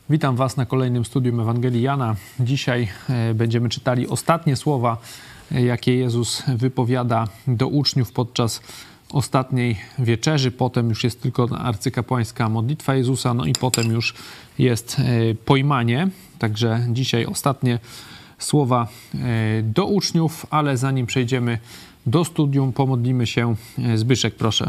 Witam Was na kolejnym studium Ewangelii Jana. Dzisiaj będziemy czytali ostatnie słowa, jakie Jezus wypowiada do uczniów podczas ostatniej wieczerzy. Potem już jest tylko arcykapłańska modlitwa Jezusa, no i potem już jest pojmanie. Także dzisiaj ostatnie słowa do uczniów, ale zanim przejdziemy do studium, pomodlimy się. Zbyszek, proszę.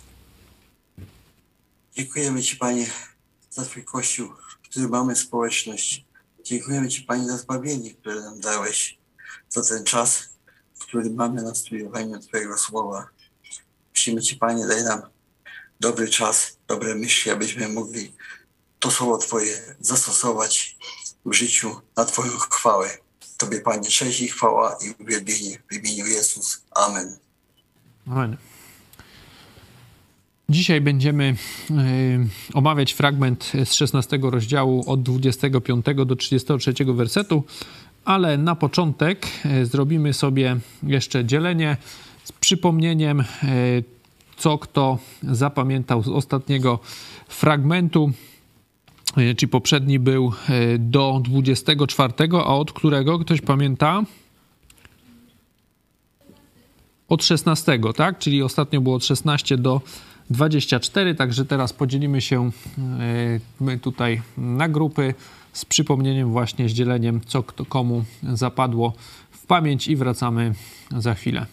Dziękujemy Ci, Panie, za Twój Kościół, w którym mamy społeczność. Dziękujemy Ci, Panie, za zbawienie, które nam dałeś, za ten czas, w którym mamy na studiowaniu Twojego Słowa. Prosimy Ci, Panie, daj nam dobry czas, dobre myśli, abyśmy mogli to Słowo Twoje zastosować w życiu na Twoją chwałę. Tobie, Panie, cześć i chwała i uwielbienie w imieniu Jezus. Amen. Amen. Dzisiaj będziemy omawiać fragment z 16 rozdziału od 25 do 33 wersetu, ale na początek zrobimy sobie jeszcze dzielenie z przypomnieniem, co kto zapamiętał z ostatniego fragmentu, czyli poprzedni był do 24, a od którego ktoś pamięta? Od 16, tak? Czyli ostatnio było od 16 do 24, także teraz podzielimy się my tutaj na grupy z przypomnieniem właśnie, z dzieleniem, co kto komu zapadło w pamięć i wracamy za chwilę.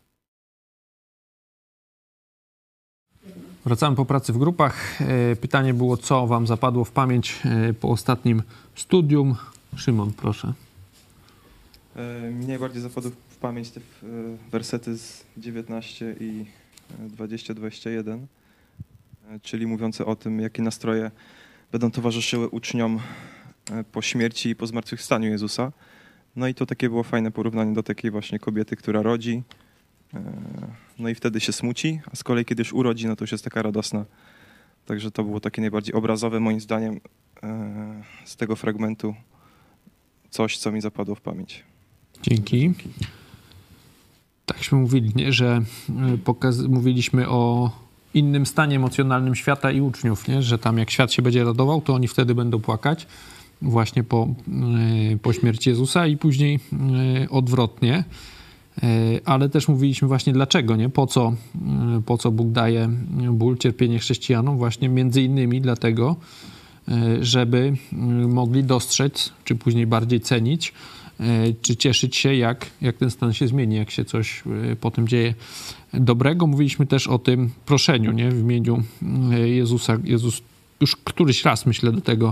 Wracamy po pracy w grupach. Pytanie było, co wam zapadło w pamięć po ostatnim studium. Szymon, proszę. Mnie najbardziej zapadły w pamięć te wersety z 19 i 20-21, czyli mówiące o tym, jakie nastroje będą towarzyszyły uczniom po śmierci i po zmartwychwstaniu Jezusa. No i to takie było fajne porównanie do takiej właśnie kobiety, która rodzi, no i wtedy się smuci, a z kolei kiedy już urodzi, no to już jest taka radosna. Także to było takie najbardziej obrazowe moim zdaniem z tego fragmentu coś, co mi zapadło w pamięć. Dzięki. Takśmy mówili, nie? Że mówiliśmy o innym stanie emocjonalnym świata i uczniów, nie? Że tam jak świat się będzie radował, to oni wtedy będą płakać właśnie po śmierci Jezusa i później odwrotnie. Ale też mówiliśmy właśnie dlaczego, nie? Po co Bóg daje ból, cierpienie chrześcijanom? Właśnie między innymi dlatego, żeby mogli dostrzec, czy później bardziej cenić, czy cieszyć się, jak ten stan się zmieni, jak się coś potem dzieje dobrego. Mówiliśmy też o tym proszeniu, nie? W imieniu Jezusa. Jezus już któryś raz, myślę,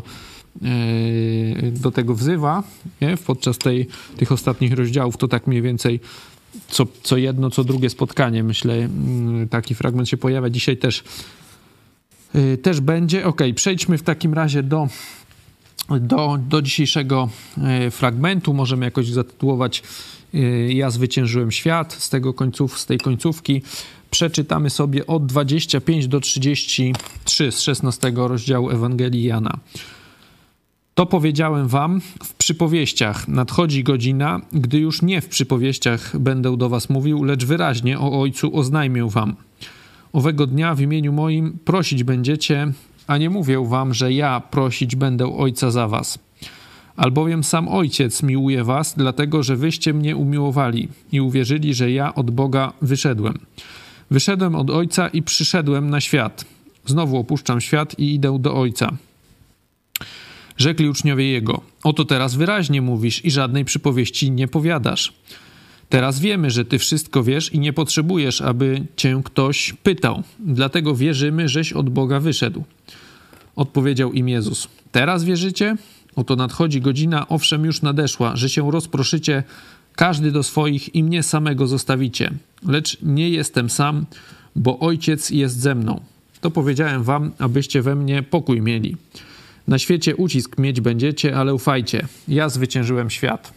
do tego wzywa, nie? Podczas tych ostatnich rozdziałów to tak mniej więcej co jedno, co drugie spotkanie, myślę, taki fragment się pojawia. Dzisiaj też będzie. Okej, przejdźmy w takim razie do dzisiejszego fragmentu. Możemy jakoś zatytułować Ja zwyciężyłem świat z tej końcówki. Przeczytamy sobie od 25 do 33 z 16 rozdziału Ewangelii Jana. To powiedziałem wam w przypowieściach. Nadchodzi godzina, gdy już nie w przypowieściach będę do was mówił, lecz wyraźnie o Ojcu oznajmię wam. Owego dnia w imieniu moim prosić będziecie, a nie mówię wam, że ja prosić będę Ojca za was. Albowiem sam Ojciec miłuje was, dlatego że wyście mnie umiłowali i uwierzyli, że ja od Boga wyszedłem. Wyszedłem od Ojca i przyszedłem na świat. Znowu opuszczam świat i idę do Ojca. Rzekli uczniowie Jego, oto teraz wyraźnie mówisz i żadnej przypowieści nie powiadasz. Teraz wiemy, że Ty wszystko wiesz i nie potrzebujesz, aby Cię ktoś pytał. Dlatego wierzymy, żeś od Boga wyszedł. Odpowiedział im Jezus. Teraz wierzycie? Oto nadchodzi godzina, owszem już nadeszła, że się rozproszycie każdy do swoich i mnie samego zostawicie. Lecz nie jestem sam, bo Ojciec jest ze mną. To powiedziałem wam, abyście we mnie pokój mieli. Na świecie ucisk mieć będziecie, ale ufajcie. Ja zwyciężyłem świat.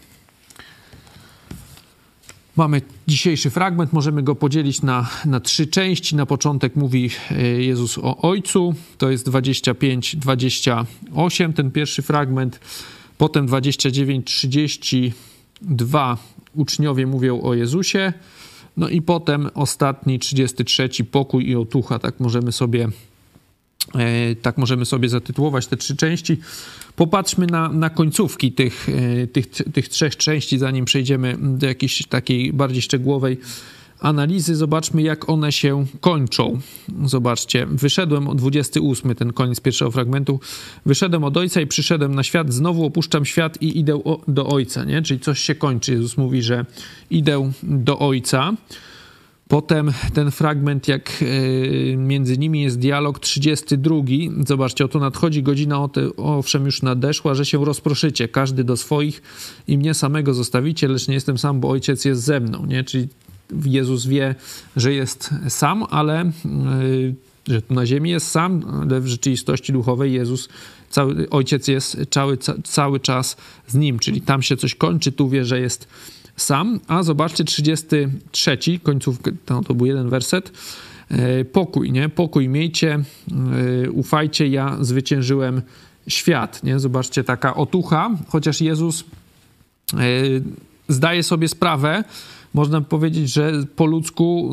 Mamy dzisiejszy fragment, możemy go podzielić na 3 części. Na początek mówi Jezus o Ojcu, to jest 25-28, ten pierwszy fragment. Potem 29-32 uczniowie mówią o Jezusie. No i potem ostatni, 33, pokój i otucha, tak możemy sobie Tak możemy sobie zatytułować te 3 części. Popatrzmy na końcówki tych 3 części, zanim przejdziemy do jakiejś takiej bardziej szczegółowej analizy. Zobaczmy, jak one się kończą. Zobaczcie, wyszedłem, 28, ten koniec pierwszego fragmentu. Wyszedłem od Ojca i przyszedłem na świat, znowu opuszczam świat i idę do Ojca, nie? Czyli coś się kończy. Jezus mówi, że idę do Ojca. Potem ten fragment, jak między nimi jest dialog 32. Zobaczcie, oto nadchodzi godzina, owszem już nadeszła, że się rozproszycie, każdy do swoich i mnie samego zostawicie, lecz nie jestem sam, bo Ojciec jest ze mną, nie? Czyli Jezus wie, że jest sam, ale że tu na ziemi jest sam, ale w rzeczywistości duchowej Ojciec jest cały czas z nim, czyli tam się coś kończy, tu wie, że jest sam. A zobaczcie 33, końcówkę, to był jeden werset. Pokój, nie? Pokój miejcie, ufajcie, ja zwyciężyłem świat, nie? Zobaczcie, taka otucha, chociaż Jezus zdaje sobie sprawę, można powiedzieć, że po ludzku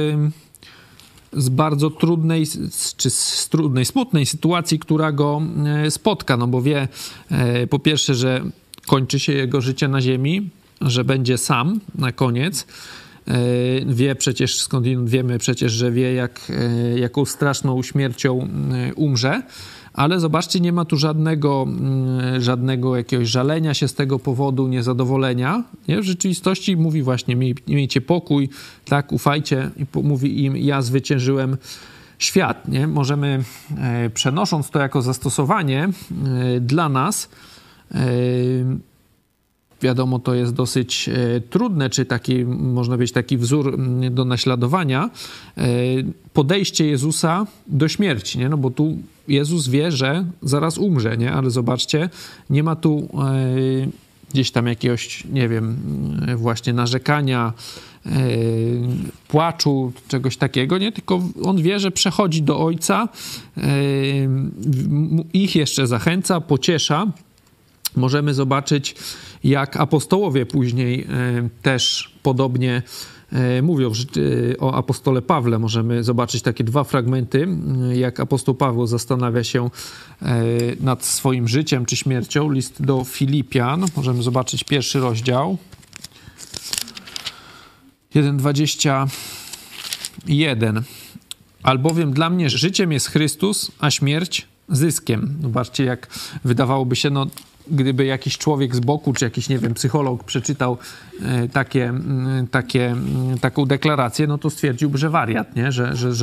z bardzo trudnej, czy z trudnej, smutnej sytuacji, która go spotka, no bo wie po pierwsze, że kończy się jego życie na ziemi, że będzie sam na koniec. Wie przecież, skądinąd wiemy przecież, że wie, jaką straszną śmiercią umrze, ale zobaczcie, nie ma tu żadnego jakiegoś żalenia się z tego powodu, niezadowolenia. Nie? W rzeczywistości mówi właśnie, miejcie pokój, tak, ufajcie, i mówi im, ja zwyciężyłem świat. Nie? Możemy, przenosząc to jako zastosowanie dla nas, wiadomo, to jest dosyć trudne, czy taki, można powiedzieć, taki wzór do naśladowania, podejście Jezusa do śmierci, nie? No bo tu Jezus wie, że zaraz umrze, nie? Ale zobaczcie, nie ma tu gdzieś tam jakiegoś, nie wiem, właśnie narzekania, płaczu, czegoś takiego, nie? Tylko on wie, że przechodzi do Ojca, ich jeszcze zachęca, pociesza. Możemy zobaczyć, jak apostołowie później też podobnie mówią o apostole Pawle. Możemy zobaczyć takie 2 fragmenty, jak apostoł Paweł zastanawia się nad swoim życiem czy śmiercią. List do Filipian, możemy zobaczyć 1 rozdział, 1:21. Albowiem dla mnie życiem jest Chrystus, a śmierć zyskiem. Zobaczcie, jak wydawałoby się, no gdyby jakiś człowiek z boku, czy jakiś, nie wiem, psycholog przeczytał taką deklarację, no to stwierdziłby, że wariat, nie?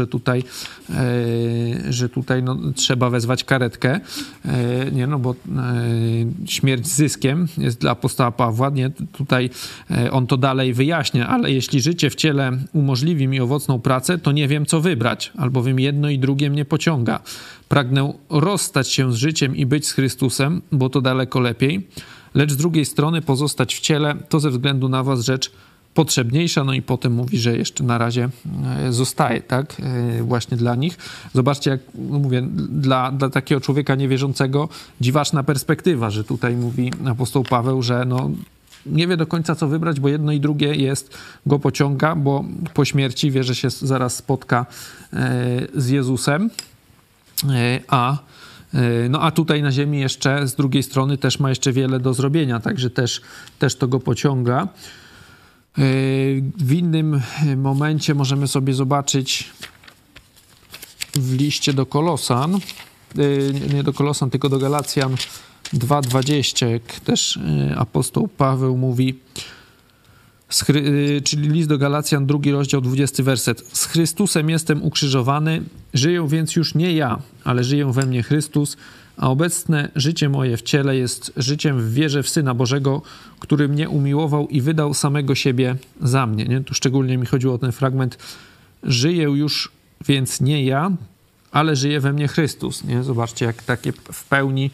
Że tutaj no, trzeba wezwać karetkę, nie? No bo śmierć zyskiem jest dla apostoła Pawła, nie? Tutaj on to dalej wyjaśnia, ale jeśli życie w ciele umożliwi mi owocną pracę, to nie wiem, co wybrać, albowiem jedno i drugie mnie pociąga. Pragnę rozstać się z życiem i być z Chrystusem, bo to daleko lepiej, lecz z drugiej strony pozostać w ciele to ze względu na was rzecz potrzebniejsza, no i potem mówi, że jeszcze na razie zostaje, tak, właśnie dla nich. Zobaczcie, jak mówię, dla takiego człowieka niewierzącego dziwaczna perspektywa, że tutaj mówi apostoł Paweł, że no nie wie do końca, co wybrać, bo jedno i drugie go pociąga, bo po śmierci wie, że się zaraz spotka z Jezusem, a tutaj na ziemi jeszcze z drugiej strony też ma jeszcze wiele do zrobienia, także też to go pociąga. W innym momencie możemy sobie zobaczyć w liście do Kolosan, nie do Kolosan, tylko do Galacjan 2:20, jak też apostoł Paweł mówi, czyli list do Galacjan, 2 rozdział, 20 werset. Z Chrystusem jestem ukrzyżowany, żyję więc już nie ja, ale żyję we mnie Chrystus, a obecne życie moje w ciele jest życiem w wierze w Syna Bożego, który mnie umiłował i wydał samego siebie za mnie. Nie? Tu szczególnie mi chodziło o ten fragment. Żyję już więc nie ja, ale żyje we mnie Chrystus. Nie? Zobaczcie, jak takie w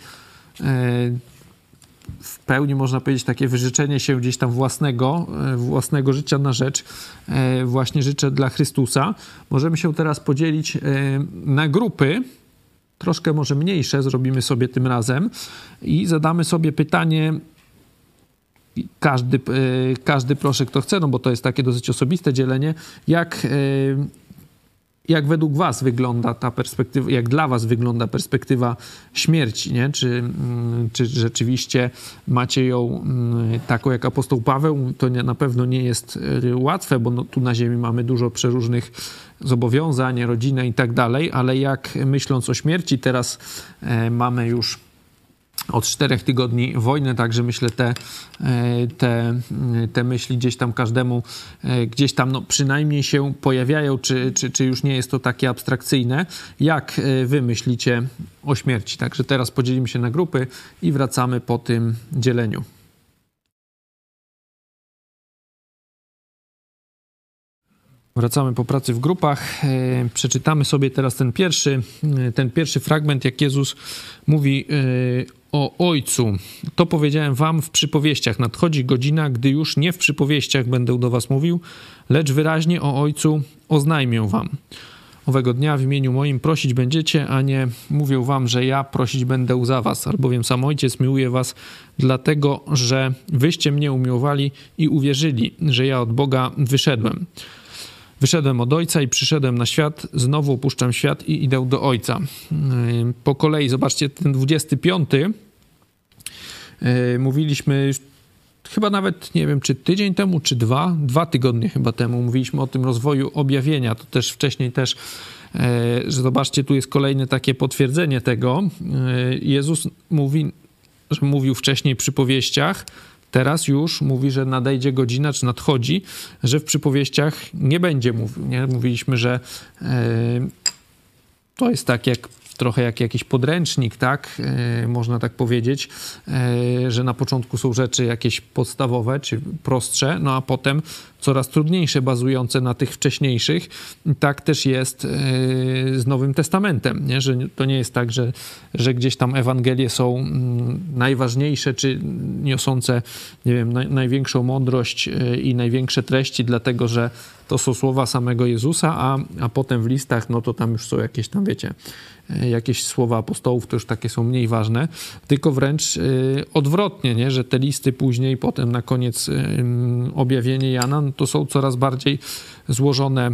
pełni można powiedzieć takie wyrzeczenie się gdzieś tam własnego życia na rzecz właśnie życzę dla Chrystusa. Możemy się teraz podzielić na grupy, troszkę może mniejsze, zrobimy sobie tym razem i zadamy sobie pytanie, każdy proszę, kto chce, no bo to jest takie dosyć osobiste dzielenie, jak według was wygląda ta perspektywa, jak dla was wygląda perspektywa śmierci, nie? Czy rzeczywiście macie ją taką jak apostoł Paweł? To na pewno nie jest łatwe, bo tu na ziemi mamy dużo przeróżnych zobowiązań, rodzinę i tak dalej, ale jak myśląc o śmierci, teraz mamy już od 4 tygodni wojny, także myślę te myśli gdzieś tam każdemu, gdzieś tam no, przynajmniej się pojawiają, czy już nie jest to takie abstrakcyjne. Jak wy myślicie o śmierci? Także teraz podzielimy się na grupy i wracamy po tym dzieleniu. Wracamy po pracy w grupach. Przeczytamy sobie teraz ten pierwszy fragment, jak Jezus mówi o Ojcu. To powiedziałem wam w przypowieściach. Nadchodzi godzina, gdy już nie w przypowieściach będę do was mówił, lecz wyraźnie o Ojcu oznajmię wam. Owego dnia w imieniu moim prosić będziecie, a nie mówię wam, że ja prosić będę za was, albowiem sam Ojciec miłuje was, dlatego, że wyście mnie umiłowali i uwierzyli, że ja od Boga wyszedłem. Wyszedłem od Ojca i przyszedłem na świat, znowu opuszczam świat i idę do Ojca. Po kolei, zobaczcie, ten 25. Mówiliśmy chyba nawet, nie wiem, czy tydzień temu, czy 2 tygodnie chyba temu, mówiliśmy o tym rozwoju objawienia. To też wcześniej że zobaczcie, tu jest kolejne takie potwierdzenie tego. Jezus mówi, że mówił wcześniej w przypowieściach, teraz już mówi, że nadejdzie godzina, czy nadchodzi, że w przypowieściach nie będzie mówił. Nie? Mówiliśmy, że to jest tak trochę jak jakiś podręcznik, tak? Można tak powiedzieć, że na początku są rzeczy jakieś podstawowe, czy prostsze, no a potem coraz trudniejsze, bazujące na tych wcześniejszych. Tak też jest z Nowym Testamentem, nie? Że to nie jest tak, że gdzieś tam Ewangelie są najważniejsze, czy niosące, nie wiem, największą mądrość i największe treści, dlatego, że to są słowa samego Jezusa, a potem w listach, no to tam już są jakieś tam, wiecie, jakieś słowa apostołów, to już takie są mniej ważne, tylko wręcz odwrotnie, nie? Że te listy później, potem na koniec objawienie Jana, no to są coraz bardziej złożone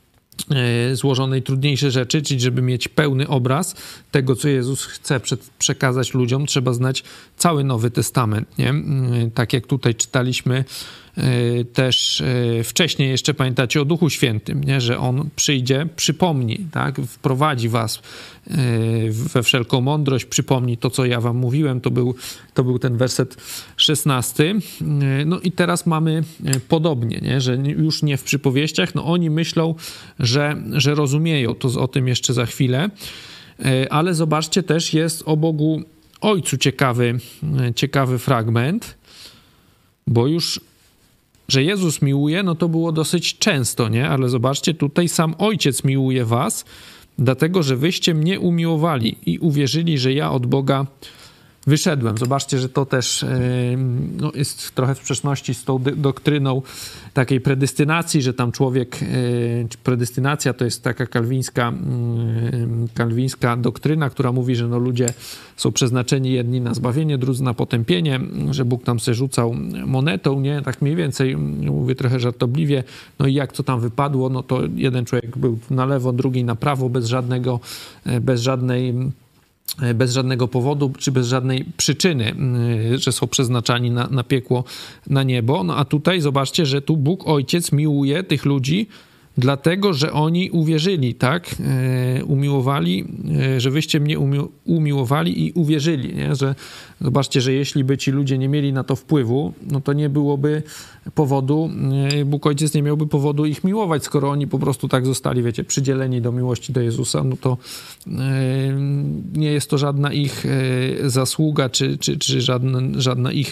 i trudniejsze rzeczy, czyli żeby mieć pełny obraz tego, co Jezus chce przekazać ludziom, trzeba znać cały Nowy Testament, nie? Tak jak tutaj czytaliśmy też wcześniej jeszcze, pamiętacie o Duchu Świętym, nie? Że On przyjdzie, przypomni, tak? Wprowadzi was we wszelką mądrość, przypomni to, co ja wam mówiłem, to był ten werset 16. No i teraz mamy podobnie, nie? Że już nie w przypowieściach, no oni myślą, że rozumieją, to o tym jeszcze za chwilę, ale zobaczcie, też jest o Bogu Ojcu ciekawy fragment, bo już że Jezus miłuje, no to było dosyć często, nie? Ale zobaczcie, tutaj sam Ojciec miłuje was, dlatego, że wyście mnie umiłowali i uwierzyli, że ja od Boga wyszedłem. Zobaczcie, że to też no, jest trochę w sprzeczności z tą doktryną takiej predestynacji, że tam człowiek, predestynacja to jest taka kalwińska doktryna, która mówi, że no, ludzie są przeznaczeni jedni na zbawienie, drudzy na potępienie, że Bóg tam se rzucał monetą, nie? Tak mniej więcej, mówię trochę żartobliwie, no i jak to tam wypadło, no to jeden człowiek był na lewo, drugi na prawo, bez żadnego powodu, czy bez żadnej przyczyny, że są przeznaczani na piekło, na niebo. No a tutaj zobaczcie, że tu Bóg Ojciec miłuje tych ludzi, dlatego, że oni uwierzyli, tak? Umiłowali, że wyście mnie umiłowali i uwierzyli, nie? Że zobaczcie, że jeśli by ci ludzie nie mieli na to wpływu, no to nie byłoby powodu, Bóg Ojciec nie miałby powodu ich miłować, skoro oni po prostu tak zostali, wiecie, przydzieleni do miłości do Jezusa, no to nie jest to żadna ich zasługa, czy żadna ich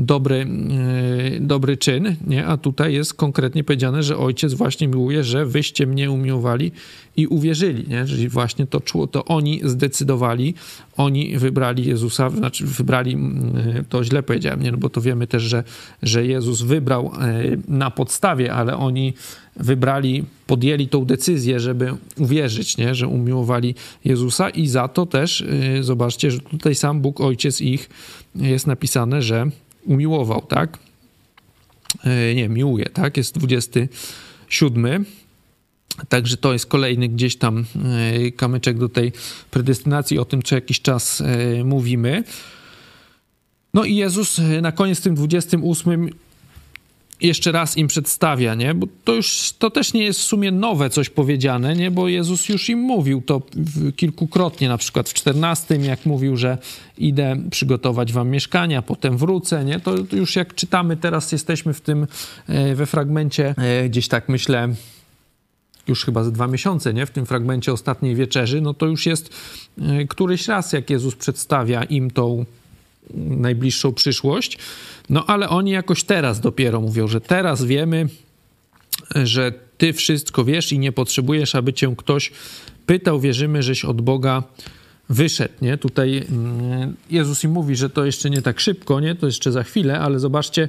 dobry czyn, nie? A tutaj jest konkretnie powiedziane, że Ojciec właśnie miłuje, że wyście mnie umiłowali i uwierzyli, nie? Czyli właśnie to oni zdecydowali, oni wybrali Jezusa, znaczy wybrali, to źle powiedziałem, nie? No bo to wiemy też, że Jezus wybrał na podstawie, ale oni wybrali, podjęli tą decyzję, żeby uwierzyć, nie? Że umiłowali Jezusa i za to też, zobaczcie, że tutaj sam Bóg Ojciec ich jest napisane, że umiłował, tak? Nie, miłuje, tak? Jest 27. Także to jest kolejny gdzieś tam kamyczek do tej predestynacji, o tym co jakiś czas mówimy. No i Jezus na koniec tym 28 jeszcze raz im przedstawia, nie? Bo to też nie jest w sumie nowe coś powiedziane, nie? Bo Jezus już im mówił to kilkukrotnie, na przykład w 14, jak mówił, że idę przygotować wam mieszkania, potem wrócę, nie? To już jak czytamy, teraz jesteśmy w tym, we fragmencie, gdzieś tak myślę, już chyba za 2 miesiące, nie? W tym fragmencie ostatniej wieczerzy, no to już jest któryś raz, jak Jezus przedstawia im tą najbliższą przyszłość, no ale oni jakoś teraz dopiero mówią, że teraz wiemy, że ty wszystko wiesz i nie potrzebujesz, aby cię ktoś pytał, wierzymy, żeś od Boga wyszedł, nie? Tutaj Jezus im mówi, że to jeszcze nie tak szybko, nie? To jeszcze za chwilę, ale zobaczcie,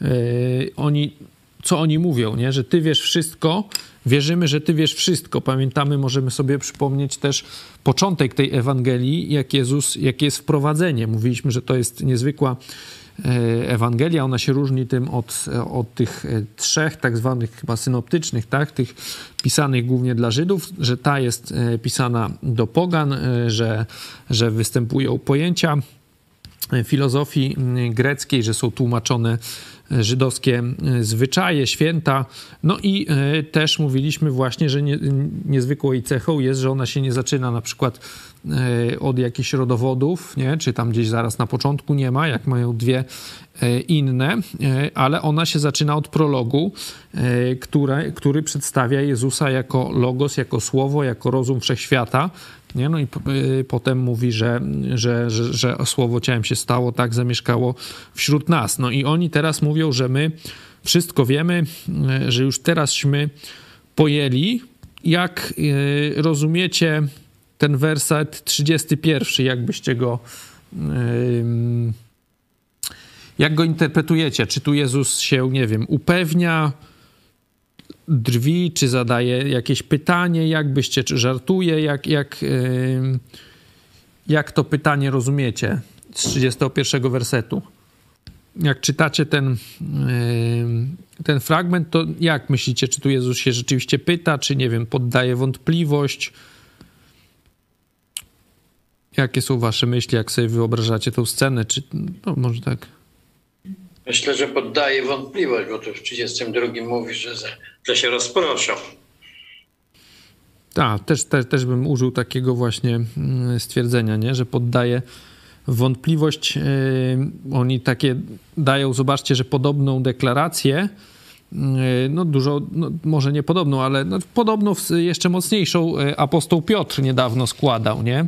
co oni mówią, nie? Że ty wiesz wszystko, wierzymy, że ty wiesz wszystko. Pamiętamy, możemy sobie przypomnieć też początek tej Ewangelii, jakie jest wprowadzenie. Mówiliśmy, że to jest niezwykła Ewangelia, ona się różni tym od tych 3 tak zwanych chyba synoptycznych, tak? Tych pisanych głównie dla Żydów, że ta jest pisana do pogan, że występują pojęcia filozofii greckiej, że są tłumaczone żydowskie zwyczaje, święta. No i też mówiliśmy właśnie, że niezwykłą jej cechą jest, że ona się nie zaczyna na przykład od jakichś rodowodów, nie? Czy tam gdzieś zaraz na początku nie ma, jak mają 2 inne, ale ona się zaczyna od prologu, który przedstawia Jezusa jako logos, jako słowo, jako rozum wszechświata. Nie? No i potem mówi, że słowo ciałem się stało, tak zamieszkało wśród nas. No i oni teraz mówią, że my wszystko wiemy, że już teraśmy pojęli. Jak rozumiecie ten werset 31, jak go interpretujecie? Czy tu Jezus się, nie wiem, upewnia, drwi, czy zadaje jakieś pytanie, czy żartuje, jak to pytanie rozumiecie z 31 wersetu? Jak czytacie ten fragment, to jak myślicie, czy tu Jezus się rzeczywiście pyta, czy nie wiem, poddaje wątpliwość? Jakie są wasze myśli, jak sobie wyobrażacie tą scenę? Czy, no może tak... Myślę, że poddaje wątpliwość, bo tu w 32 mówi, że się rozproszą. Tak, też bym użył takiego właśnie stwierdzenia, nie? Że poddaje wątpliwość. Oni takie dają, zobaczcie, że podobną deklarację, no dużo, no może nie podobną, ale no podobno jeszcze mocniejszą apostoł Piotr niedawno składał, nie?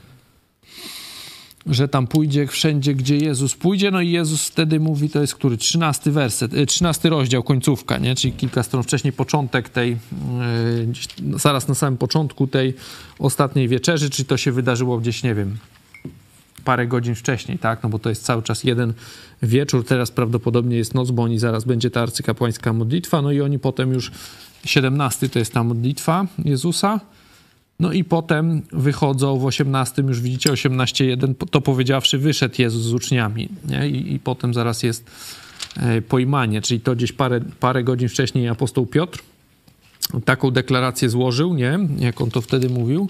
Że tam pójdzie wszędzie, gdzie Jezus pójdzie, no i Jezus wtedy mówi, to jest który? 13 rozdział, końcówka, nie? Czyli kilka stron wcześniej, początek tej, zaraz na samym początku tej ostatniej wieczerzy, czyli to się wydarzyło gdzieś, nie wiem, parę godzin wcześniej, tak? No bo to jest cały czas jeden wieczór, teraz prawdopodobnie jest noc, bo zaraz będzie ta arcykapłańska modlitwa, no i oni potem już 17 to jest ta modlitwa Jezusa. No i potem wychodzą w 18, już widzicie 18:1, to powiedziawszy wyszedł Jezus z uczniami, nie? I potem zaraz jest pojmanie, czyli to gdzieś parę godzin wcześniej apostoł Piotr taką deklarację złożył, nie? Jak on to wtedy mówił.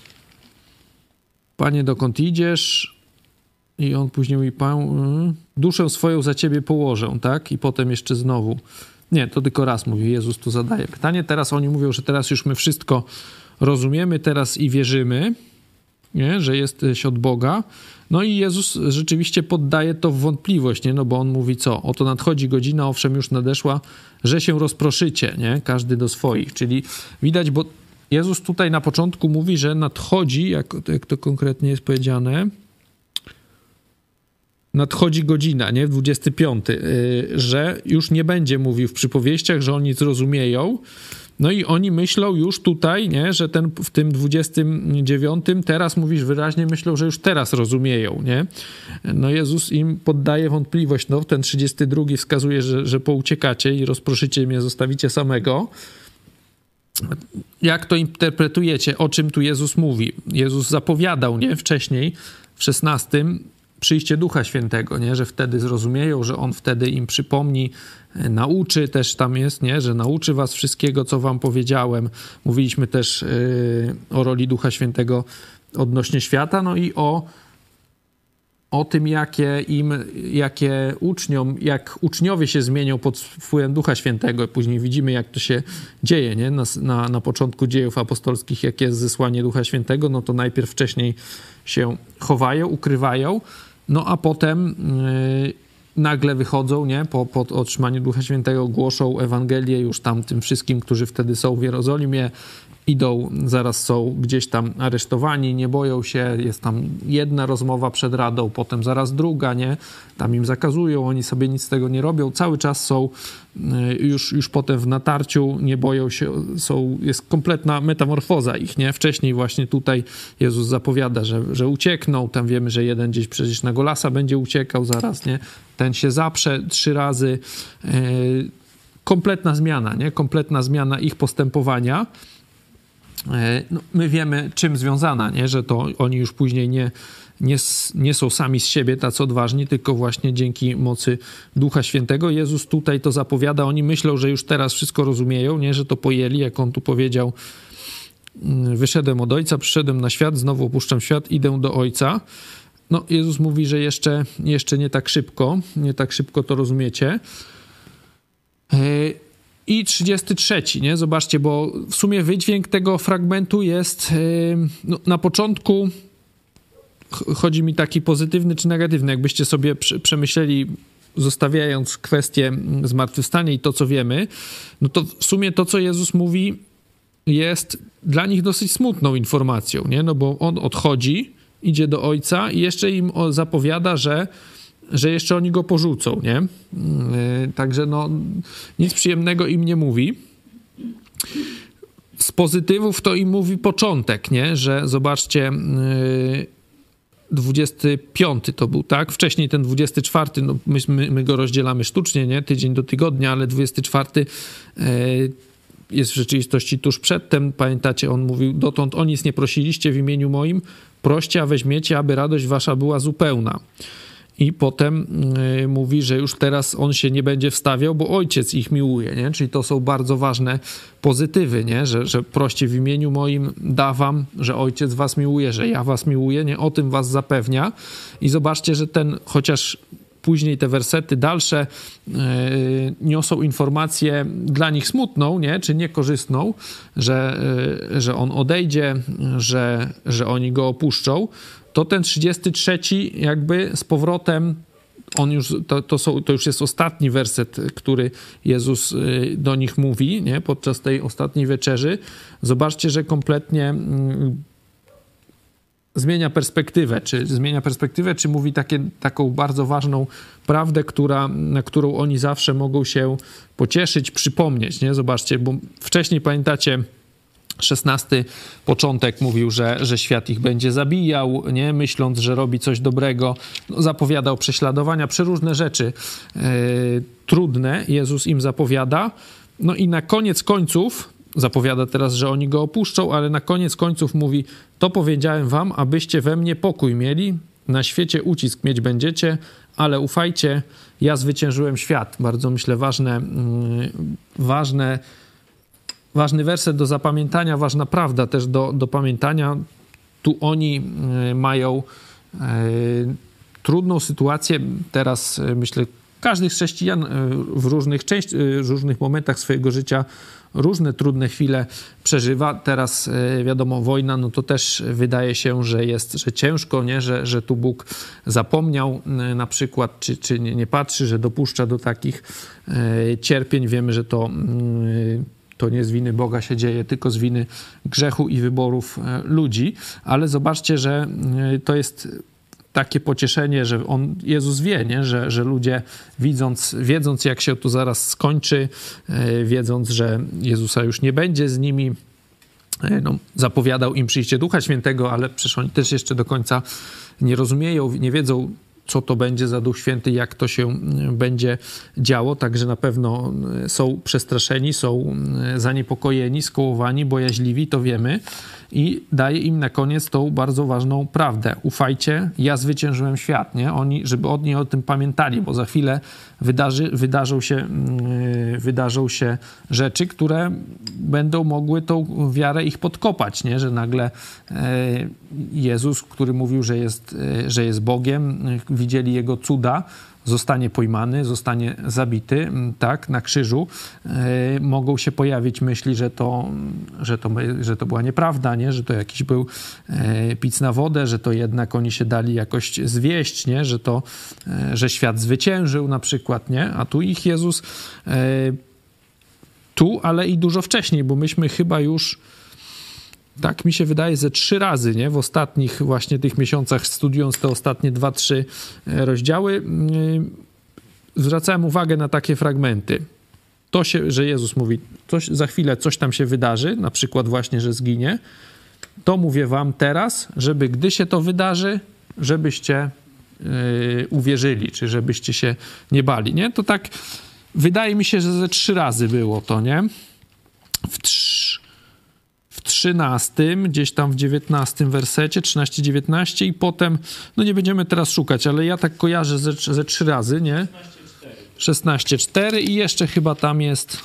Panie, dokąd idziesz? I on później mówi, duszę swoją za ciebie położę, tak? I potem jeszcze znowu. Nie, to tylko raz mówi, Jezus tu zadaje pytanie. Teraz oni mówią, że teraz już my wszystko rozumiemy, teraz i wierzymy, nie? Że jesteś od Boga. No i Jezus rzeczywiście poddaje to w wątpliwość, nie? No bo on mówi co? Oto nadchodzi godzina, owszem już nadeszła, że się rozproszycie, nie? Każdy do swoich. Czyli widać, bo Jezus tutaj na początku mówi, że nadchodzi, jak to konkretnie jest powiedziane, nadchodzi godzina, nie? 25, że już nie będzie mówił w przypowieściach, że oni zrozumieją. No i oni myślą już tutaj, nie? Że w tym 29 teraz mówisz wyraźnie, myślą, że już teraz rozumieją, nie? No Jezus im poddaje wątpliwość, no ten 32 wskazuje, że pouciekacie i rozproszycie mnie, zostawicie samego. Jak to interpretujecie? O czym tu Jezus mówi? Jezus zapowiadał, nie? Wcześniej, w 16, przyjście Ducha Świętego, nie? Że wtedy zrozumieją, że On wtedy im przypomni, nauczy też tam jest, nie? Że nauczy was wszystkiego, co wam powiedziałem. Mówiliśmy też o roli Ducha Świętego odnośnie świata, no i o tym, jak uczniowie się zmienią pod wpływem Ducha Świętego. Później widzimy, jak to się dzieje, nie? Na początku dziejów apostolskich, jak jest zesłanie Ducha Świętego, no to najpierw wcześniej się chowają, ukrywają, no a potem nagle wychodzą, nie? Po otrzymaniu Ducha Świętego głoszą Ewangelię już tam tym wszystkim, którzy wtedy są w Jerozolimie, idą, zaraz są gdzieś tam aresztowani, nie boją się, jest tam jedna rozmowa przed radą, potem zaraz druga, nie? Tam im zakazują, oni sobie nic z tego nie robią, cały czas są już potem w natarciu, nie boją się, jest kompletna metamorfoza ich, nie? Wcześniej właśnie tutaj Jezus zapowiada, że uciekną, tam wiemy, że jeden gdzieś przecież na Golasa będzie uciekał zaraz, nie? Ten się zaprze 3 razy. Kompletna zmiana, nie? Kompletna zmiana ich postępowania. No, my wiemy, czym związana, nie? Że to oni już później nie są sami z siebie tacy odważni, tylko właśnie dzięki mocy Ducha Świętego. Jezus tutaj to zapowiada, oni myślą, że już teraz wszystko rozumieją, nie? Że to pojęli, jak on tu powiedział: wyszedłem od Ojca, przyszedłem na świat, znowu opuszczam świat, idę do Ojca. No, Jezus mówi, że jeszcze nie tak szybko to rozumiecie. I 33, nie? Zobaczcie, bo w sumie wydźwięk tego fragmentu jest na początku, chodzi mi taki pozytywny czy negatywny, jakbyście sobie przemyśleli, zostawiając kwestię zmartwychwstania i to, co wiemy, no to w sumie to, co Jezus mówi, jest dla nich dosyć smutną informacją, nie? No bo on odchodzi, idzie do Ojca i jeszcze im zapowiada, że jeszcze oni go porzucą, nie? Także no, nic przyjemnego im nie mówi. Z pozytywów to im mówi początek, nie? Że zobaczcie, 25 to był, tak? Wcześniej ten 24, no my go rozdzielamy sztucznie, nie? Tydzień do tygodnia, ale 24 jest w rzeczywistości tuż przedtem. Pamiętacie, on mówił: dotąd o nic nie prosiliście w imieniu moim, proście, a weźmiecie, aby radość wasza była zupełna. I potem mówi, że już teraz on się nie będzie wstawiał, bo Ojciec ich miłuje, nie? Czyli to są bardzo ważne pozytywy, nie? Że proście w imieniu moim dawam, że Ojciec was miłuje, że ja was miłuję, nie? O tym was zapewnia. I zobaczcie, że chociaż później te wersety dalsze niosą informację dla nich smutną, nie? Czy niekorzystną, że on odejdzie, że oni go opuszczą, to ten 33 jakby z powrotem, on już, to już jest ostatni werset, który Jezus do nich mówi, nie? Podczas tej ostatniej wieczerzy. Zobaczcie, że kompletnie zmienia perspektywę, czy mówi taką bardzo ważną prawdę, na którą oni zawsze mogą się pocieszyć, przypomnieć, nie? Zobaczcie, bo wcześniej, pamiętacie, 16 początek mówił, że świat ich będzie zabijał, nie? Myśląc, że robi coś dobrego. No, zapowiadał prześladowania, przeróżne rzeczy trudne Jezus im zapowiada. No i na koniec końców zapowiada teraz, że oni go opuszczą, ale na koniec końców mówi: to powiedziałem wam, abyście we mnie pokój mieli. Na świecie ucisk mieć będziecie, ale ufajcie, ja zwyciężyłem świat. Bardzo, myślę, ważny werset do zapamiętania, ważna prawda też do pamiętania. Tu oni mają trudną sytuację. Teraz, myślę, każdy z chrześcijan w różnych momentach swojego życia różne trudne chwile przeżywa. Teraz wiadomo, wojna, no to też wydaje się, że ciężko, nie? Że tu Bóg zapomniał na przykład, czy nie patrzy, że dopuszcza do takich cierpień. Wiemy, że to nie z winy Boga się dzieje, tylko z winy grzechu i wyborów ludzi. Ale zobaczcie, że to jest takie pocieszenie, że Jezus wie, nie? Że ludzie wiedząc, jak się to zaraz skończy, wiedząc, że Jezusa już nie będzie z nimi, no, zapowiadał im przyjście Ducha Świętego, ale przecież oni też jeszcze do końca nie rozumieją, nie wiedzą, co to będzie za Duch Święty, jak to się będzie działo. Także na pewno są przestraszeni, są zaniepokojeni, skołowani, bojaźliwi, to wiemy. I daje im na koniec tą bardzo ważną prawdę. Ufajcie, ja zwyciężyłem świat. Nie? Żeby oni o tym pamiętali, bo za chwilę wydarzą się rzeczy, które będą mogły tą wiarę ich podkopać. Nie? Że nagle Jezus, który mówił, że jest Bogiem, widzieli Jego cuda, zostanie pojmany, zostanie zabity, tak, na krzyżu. Mogą się pojawić myśli, że to była nieprawda, nie? Że to jakiś był pic na wodę, że to jednak oni się dali jakoś zwieść, nie? Że świat zwyciężył na przykład, nie? A tu ich Jezus ale i dużo wcześniej, bo myśmy chyba już, tak mi się wydaje, ze 3 razy, nie? W ostatnich właśnie tych miesiącach, studiując te ostatnie 2-3 rozdziały, zwracałem uwagę na takie fragmenty. Że Jezus mówi, za chwilę coś tam się wydarzy, na przykład właśnie, że zginie, to mówię wam teraz, żeby gdy się to wydarzy, żebyście uwierzyli, czy żebyście się nie bali, nie? To tak wydaje mi się, że ze 3 razy było to, nie? W 13, gdzieś tam w 19 wersecie, 13-19 i potem, no nie będziemy teraz szukać, ale ja tak kojarzę ze 3 razy, nie? 16:4 i jeszcze chyba tam jest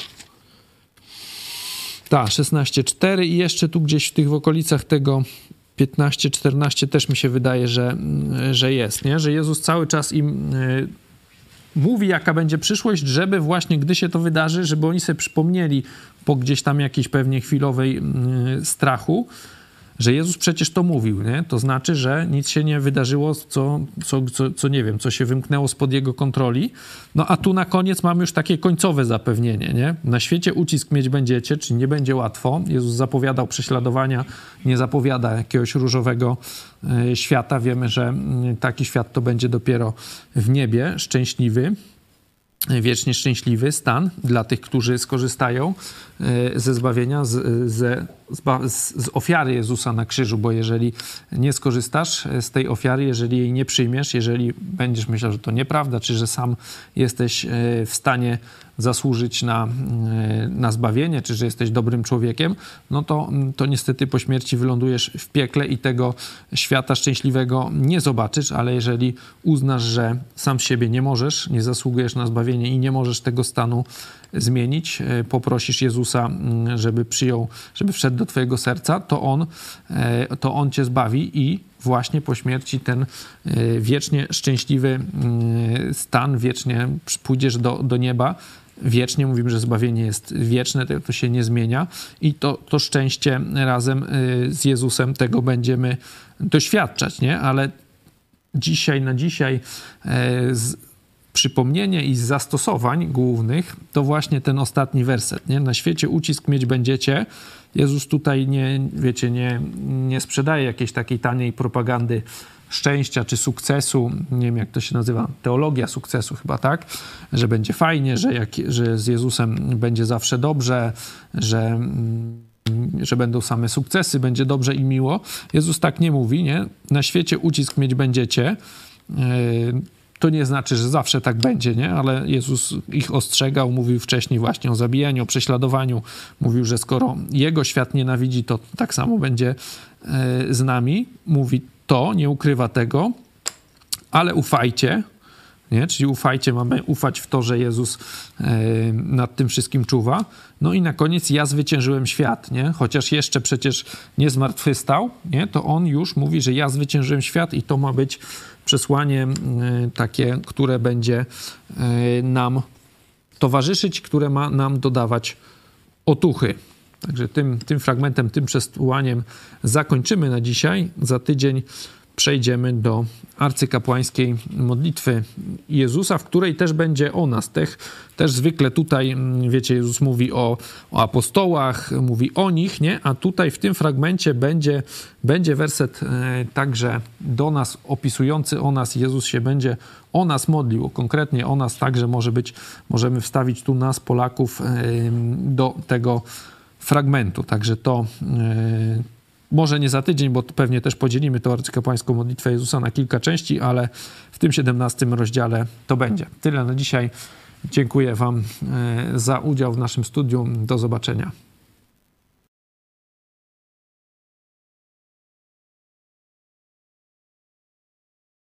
16:4 i jeszcze tu gdzieś w tych w okolicach tego 15-14 też mi się wydaje, że jest, nie? Że Jezus cały czas im mówi, jaka będzie przyszłość, żeby właśnie, gdy się to wydarzy, żeby oni sobie przypomnieli po gdzieś tam jakiejś pewnie chwilowej strachu, że Jezus przecież to mówił, nie? To znaczy, że nic się nie wydarzyło, co nie wiem, co się wymknęło spod Jego kontroli. No a tu na koniec mamy już takie końcowe zapewnienie, nie? Na świecie ucisk mieć będziecie, czyli nie będzie łatwo. Jezus zapowiadał prześladowania, nie zapowiada jakiegoś różowego świata. Wiemy, że taki świat to będzie dopiero w niebie, szczęśliwy, wiecznie szczęśliwy stan dla tych, którzy skorzystają ze zbawienia, z ofiary Jezusa na krzyżu, bo jeżeli nie skorzystasz z tej ofiary, jeżeli jej nie przyjmiesz, jeżeli będziesz myślał, że to nieprawda, czy że sam jesteś w stanie zasłużyć na zbawienie, czy że jesteś dobrym człowiekiem, no to niestety po śmierci wylądujesz w piekle i tego świata szczęśliwego nie zobaczysz, ale jeżeli uznasz, że sam z siebie nie możesz, nie zasługujesz na zbawienie i nie możesz tego stanu zmienić, poprosisz Jezusa, żeby wszedł do twojego serca, to On cię zbawi i właśnie po śmierci ten wiecznie szczęśliwy stan, wiecznie pójdziesz do nieba. Wiecznie, mówimy, że zbawienie jest wieczne, to się nie zmienia i to szczęście razem z Jezusem tego będziemy doświadczać, nie? Ale dzisiaj przypomnienie i z zastosowań głównych to właśnie ten ostatni werset, nie? Na świecie ucisk mieć będziecie. Jezus tutaj nie sprzedaje jakiejś takiej taniej propagandy szczęścia czy sukcesu, nie wiem jak to się nazywa, teologia sukcesu chyba, tak? Że będzie fajnie, że z Jezusem będzie zawsze dobrze, że będą same sukcesy, będzie dobrze i miło. Jezus tak nie mówi, nie? Na świecie ucisk mieć będziecie. To nie znaczy, że zawsze tak będzie, nie? Ale Jezus ich ostrzegał, mówił wcześniej właśnie o zabijaniu, o prześladowaniu. Mówił, że skoro Jego świat nienawidzi, to tak samo będzie z nami. Mówi to, nie ukrywa tego, ale ufajcie, nie? Czyli ufajcie, mamy ufać w to, że Jezus nad tym wszystkim czuwa. No i na koniec ja zwyciężyłem świat, nie? Chociaż jeszcze przecież nie zmartwychwstał, nie? To On już mówi, że ja zwyciężyłem świat i to ma być przesłanie takie, które będzie nam towarzyszyć, które ma nam dodawać otuchy. Także tym fragmentem, tym przesłaniem zakończymy na dzisiaj. Za tydzień przejdziemy do arcykapłańskiej modlitwy Jezusa, w której też będzie o nas. Też zwykle tutaj, wiecie, Jezus mówi o apostołach, mówi o nich, nie? A tutaj w tym fragmencie będzie werset także do nas, opisujący o nas. Jezus się będzie o nas modlił, konkretnie o nas także możemy wstawić tu nas, Polaków, do tego fragmentu. Także to Może nie za tydzień, bo pewnie też podzielimy tą arcykapłańską modlitwę Jezusa na kilka części, ale w tym 17 rozdziale to będzie. Tyle na dzisiaj. Dziękuję wam za udział w naszym studium. Do zobaczenia.